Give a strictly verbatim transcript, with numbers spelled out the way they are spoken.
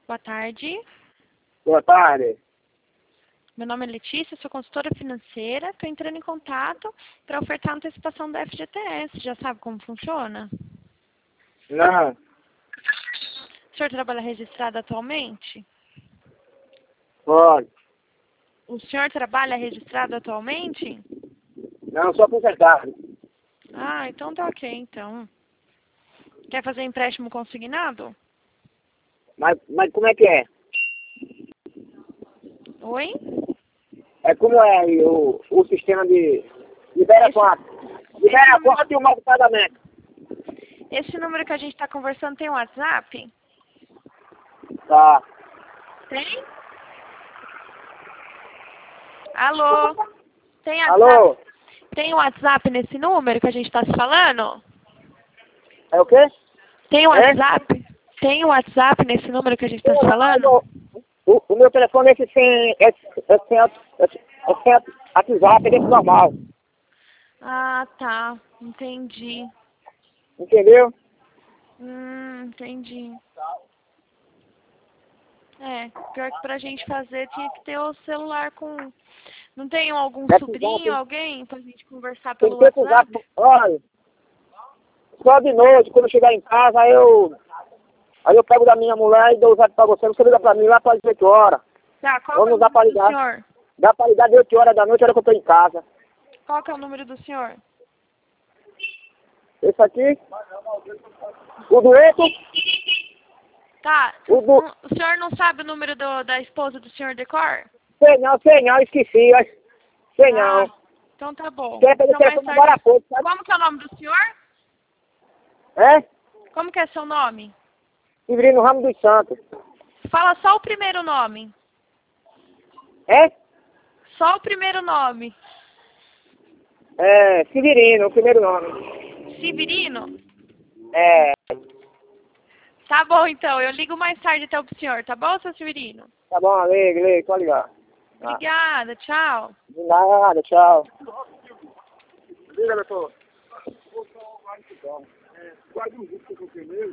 Boa tarde. Boa tarde. Meu nome é Letícia, sou consultora financeira. Estou entrando em contato para ofertar a antecipação do F G T S. Já sabe como funciona? Não, O senhor trabalha registrado atualmente? pode. O senhor trabalha registrado atualmente? Não, só consertado. Ah, então tá ok, então. Quer fazer empréstimo consignado? Mas, mas como é que é? Oi? É como é aí o, o sistema de... Libera Esse- quanto? Libera esse- quanto e o mal pagamento? Esse número que a gente está conversando tem WhatsApp? Tá. Tem? Alô? Tem WhatsApp? Alô? Tem WhatsApp nesse número que a gente está se falando? É o quê? Tem WhatsApp? Tem WhatsApp nesse número que a gente está se falando? O, o meu telefone é esse sem... É, é sem, é, é sem WhatsApp, é desse normal. Ah, tá. Entendi. Entendeu? Hum, entendi. É, pior que pra gente fazer tinha que ter o celular com... Não tem algum É sobrinho, WhatsApp. alguém pra gente conversar Tem pelo que ter WhatsApp. WhatsApp? Olha, só de noite, quando eu chegar em casa, aí eu... Aí eu pego da minha mulher e dou o zap pra você. Você liga pra mim lá para as oito horas. Tá, qual Ou que é o não dá número pra do ligar. senhor? Dá pra ligar de oito horas da noite, a hora que eu tô em casa. Qual que é o número do senhor? Esse aqui. O do outro. Tá, O do... não- o senhor não sabe o número do, da esposa do senhor de cor? Sei não, sei não, esqueci. ó. Sei não. Ah, então tá bom. Quer pegar o Então mais telefone agora há tarde... pouco, sabe? Como que é o nome do senhor? É? Como que é seu nome? Severino Ramos dos Santos. Fala só o primeiro nome. É? Só o primeiro nome. É, Severino, o primeiro nome. Severino? É. Tá bom, então. Eu ligo mais tarde então pro senhor, tá bom, seu Severino? Tá bom, liga, liga, pode ligar. Tá. Obrigada, tchau. De nada, tchau. Liga, doutor. Guarda um vídeo que eu comprei mesmo.